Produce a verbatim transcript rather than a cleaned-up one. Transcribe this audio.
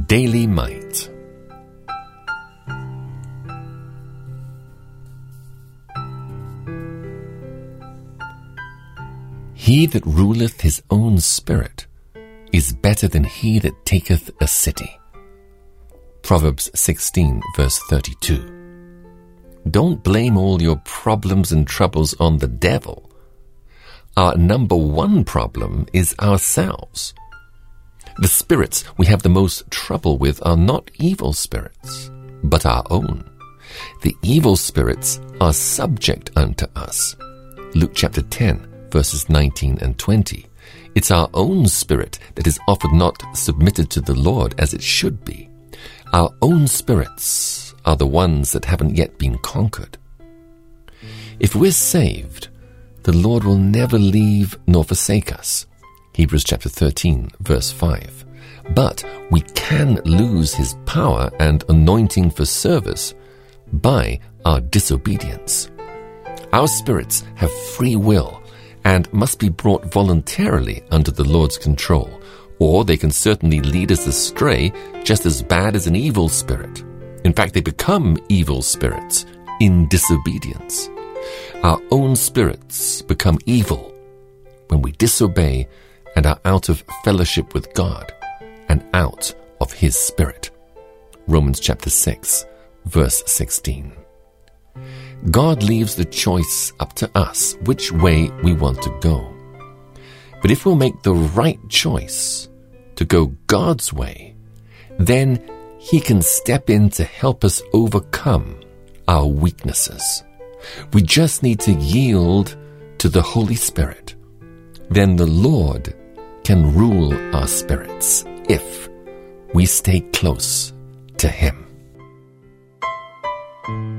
Daily Might. He that ruleth his own spirit is better than he that taketh a city. Proverbs sixteen, verse thirty-two. Don't blame all your problems and troubles on the devil. Our number one problem is ourselves. The spirits we have the most trouble with are not evil spirits, but our own. The evil spirits are subject unto us. Luke chapter ten, verses nineteen and twenty. It's our own spirit that is often not submitted to the Lord as it should be. Our own spirits are the ones that haven't yet been conquered. If we're saved, the Lord will never leave nor forsake us. Hebrews chapter thirteen, verse five. But we can lose his power and anointing for service by our disobedience. Our spirits have free will and must be brought voluntarily under the Lord's control, or they can certainly lead us astray just as bad as an evil spirit. In fact, they become evil spirits in disobedience. Our own spirits become evil when we disobey and are out of fellowship with God and out of his spirit. Romans chapter six, verse sixteen. God leaves the choice up to us which way we want to go. But if we'll make the right choice to go God's way, then he can step in to help us overcome our weaknesses. We just need to yield to the Holy Spirit. Then the Lord can rule our spirits if we stay close to him.